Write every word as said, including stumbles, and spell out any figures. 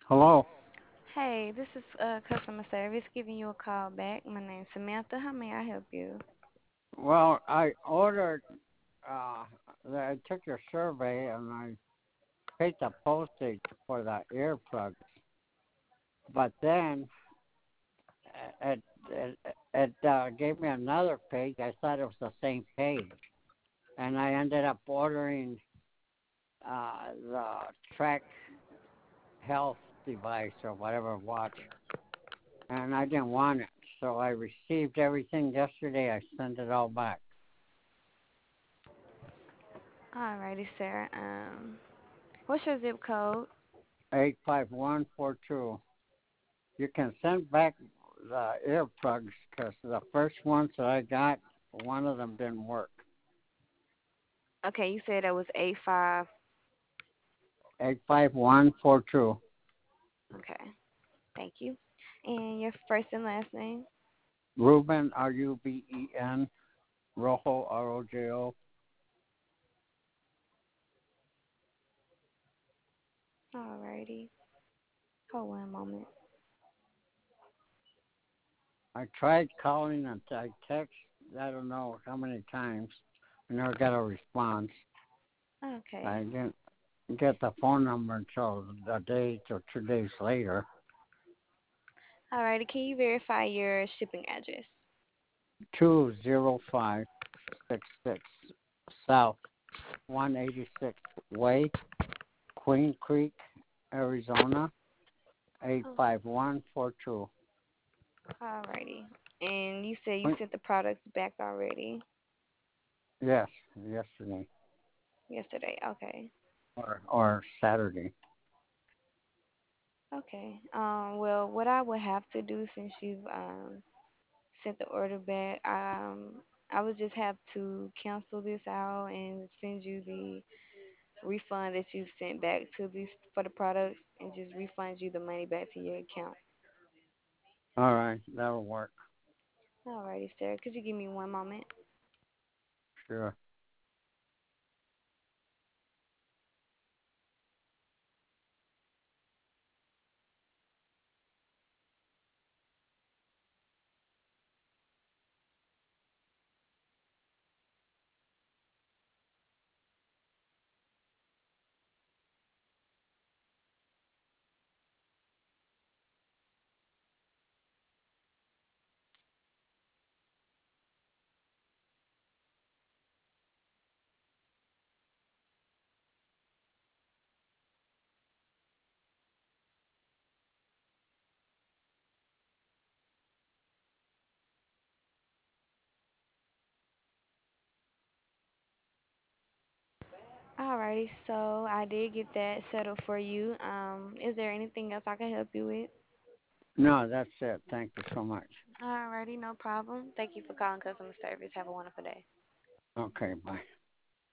Hello. Hey, this is uh, customer service giving you a call back. My name's Samantha. How may I help you? Well, I ordered. Uh, I took your survey and I paid the postage for the earplugs, but then it it, it uh, gave me another page. I thought it was the same page, and I ended up ordering uh, the Track Health device or whatever watch, and I didn't want it. So I received everything yesterday. I sent it all back. Alrighty, sir. Um, what's your zip code? Eight five one four two. You can send back the earplugs because the first ones that I got, one of them didn't work. Okay, you said that was A five. Eight five one four two. Okay, thank you. And your first and last name? Ruben, R U B E N, Rojo, R O J O. Alrighty. Hold one moment. I tried calling and I text, I don't know how many times. I never got a response. Okay. I didn't get the phone number until a day or two days later. Alrighty, can you verify your shipping address? two zero five six six South one eighty-sixth Way, Queen Creek, Arizona, eight Oh, five one four two. alrighty. And you said you sent the products back already Yes, yesterday yesterday. Okay. or or Saturday. Okay. Um, well, what I would have to do since you've um sent the order back, um, I would just have to cancel this out and send you the refund that you sent back to these for the products and just refund you the money back to your account. All right, that'll work. Alrighty, sir. Could you give me one moment? Sure. Alrighty, so I did get that settled for you. Um, is there anything else I can help you with? No, that's it. Thank you so much. Alrighty, no problem. Thank you for calling customer service. Have a wonderful day. Okay, bye.